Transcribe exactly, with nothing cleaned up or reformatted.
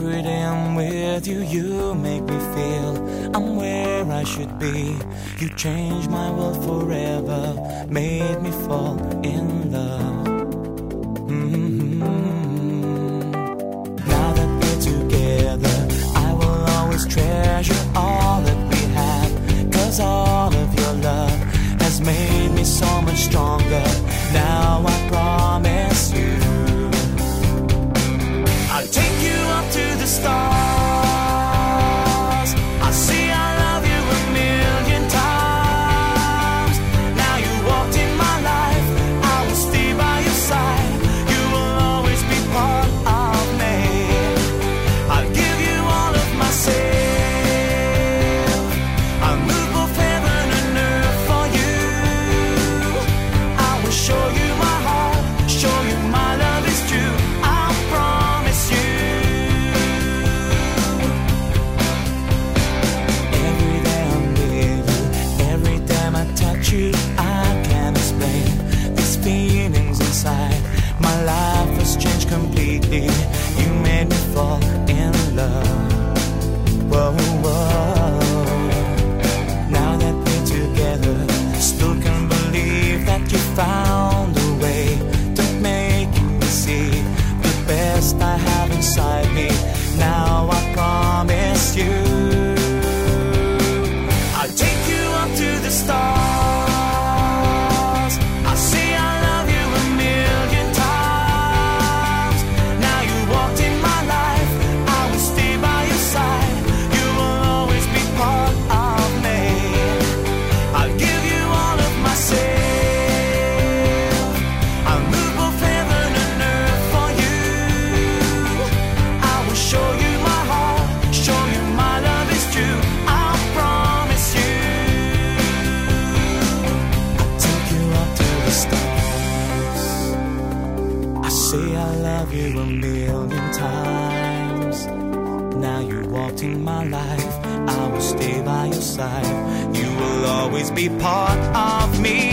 Every day I'm with you, you make me feel I'm where I should be. You changed my world forever, made me fall in love. Mm-hmm. Now that we're together, I will always treasure all that we have, 'cause all of your love has made me so much stronger. Now I promise you I'll take you up to the stars. I'll say I love you a million times. Now you walked in my life, I will stay by your side. You will always be part of me. I'll give you all of myself. I'll move both heaven and earth for you. I will show you my heart, show you my love is true. I can't explain these feelings inside. My life has changed completely. You made me fall in love. Whoa, whoa. Now that we're together, still can't believe that you found a way to make me see the best I have inside me. Now I promise you I'll take you up to the stars. Say I love you a million times. Now you walked in my life, I will stay by your side. You will always be part of me.